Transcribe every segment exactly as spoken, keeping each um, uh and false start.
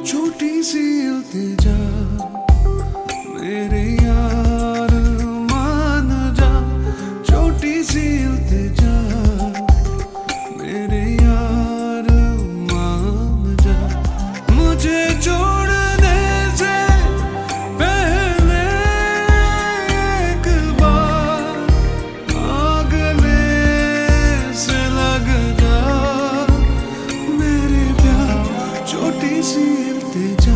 छोटी सी इल्तिजा मेरे यार मान जा, छोटी सी इल्तिजा मेरे यार मान जा। मुझे छोड़ने से पहले एक बार आगले से लग जा, मेरे प्यार छोटी सी इल्तिजा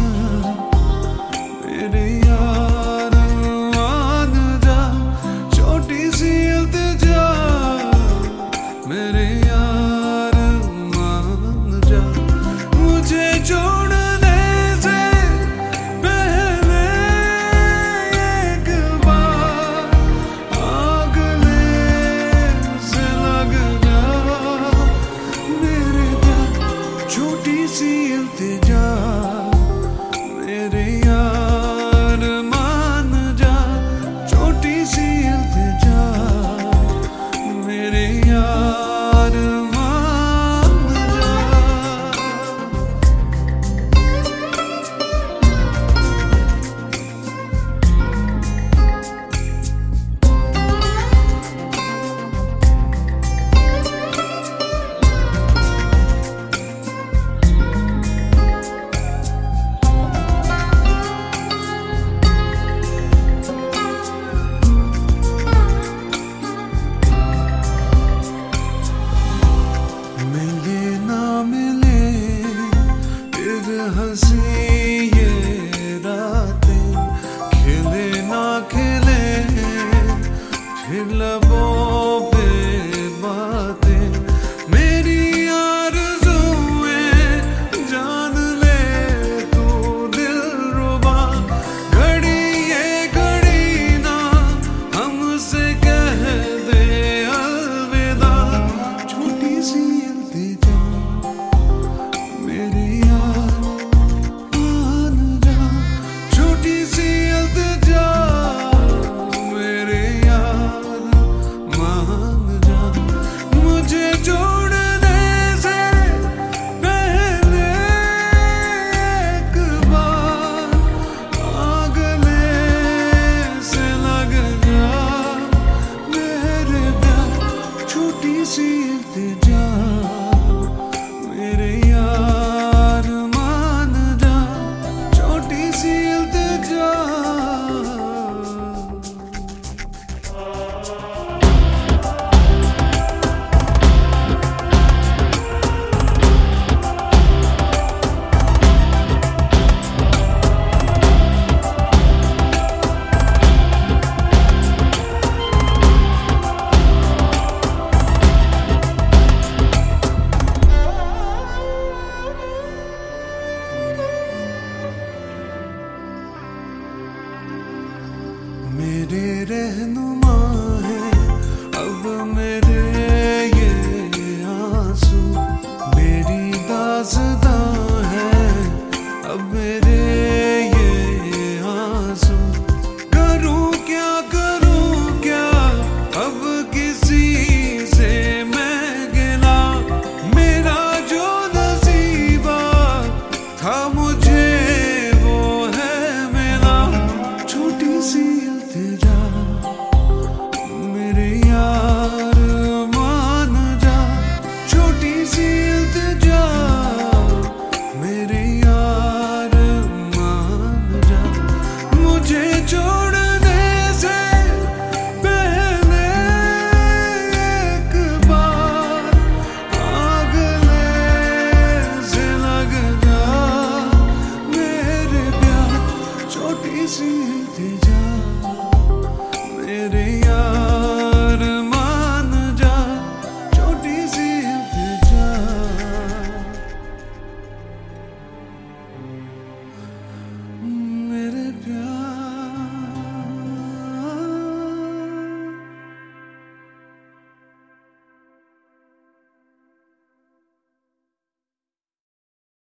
मेरे यार मान जा, छोटी सी इल्तिजा मेरे यार मान जा। मुझे छोड़ने से पहले एक बार आगले से लग जा, मेरे प्यार छोटी सी इल्तिजा मेरे यार मान जा, छोटी सी इल्तिजा मेरे यार मान जा। मिले ना मिले फिर हंसी ये रातें, खिले ना खिले फिर लबों पे बातें। मेरी आरज़ुएं जान ले तू दिलरुबा, घड़ी ये घड़ी ना हमसे कह दे अलविदा। छोटी सी इल्तिजा मेरे यार मान जा, छोटी सी इल्तिजा मेरे यार मान जा। मुझे छोड़ने से पहले एक बार आगले से लग जा, मेरे प्यार छोटी सी इल्तिजा मेरे यार मान जा, छोटी सी इल्तिजा। मेरे रहनुमा है अब मेरे